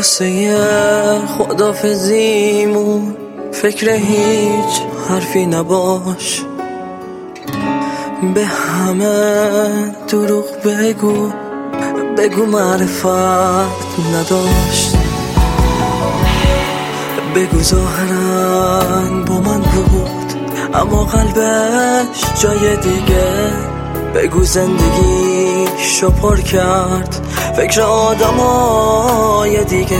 واسه خدافزیمون فکر هیچ حرفی نباش، به همه دروغ بگو معرفت نداشت، بگو ظاهرا با من بود اما قلبش جای دیگه، بگو زندگیشو پر کرد فکر آدمای دیگه،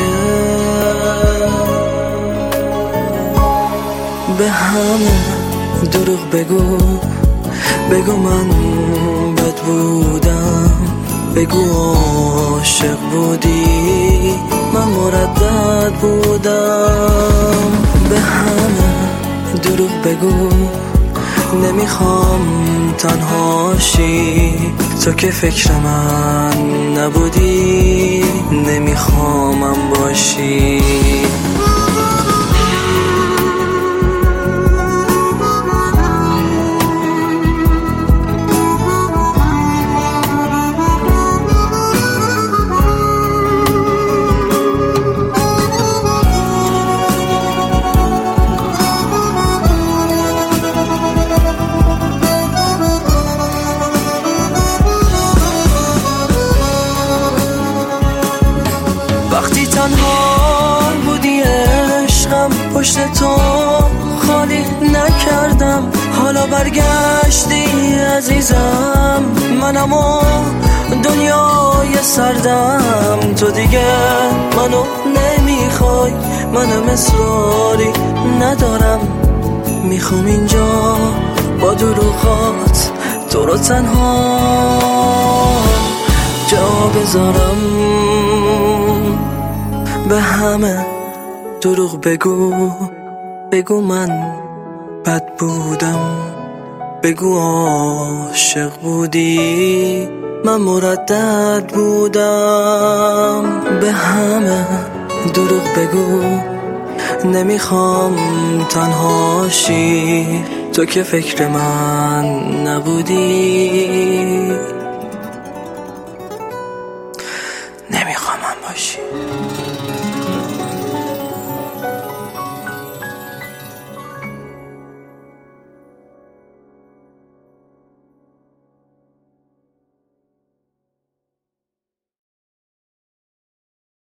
به همه دروغ بگو من بد بودم، بگو عاشق بودی من مردد بودم، به همه دروغ بگو نمیخوام تنهاشی، تو که فکر من نبودی نمیخوامم باشی. وقتی تنها بودی عشقم پشت تو خالی نکردم، حالا برگشتی عزیزم منم و دنیای سردم، تو دیگه منو نمیخوای، منم اصراری ندارم، میخوام اینجا با دروغات تو رو تنها جا بذارم، به همه دروغ بگو من بد بودم، بگو عاشق بودی من مردد بودم، به همه دروغ بگو نمیخوام تنهاشی، تو که فکر من نبودی نمیخوام من باشی.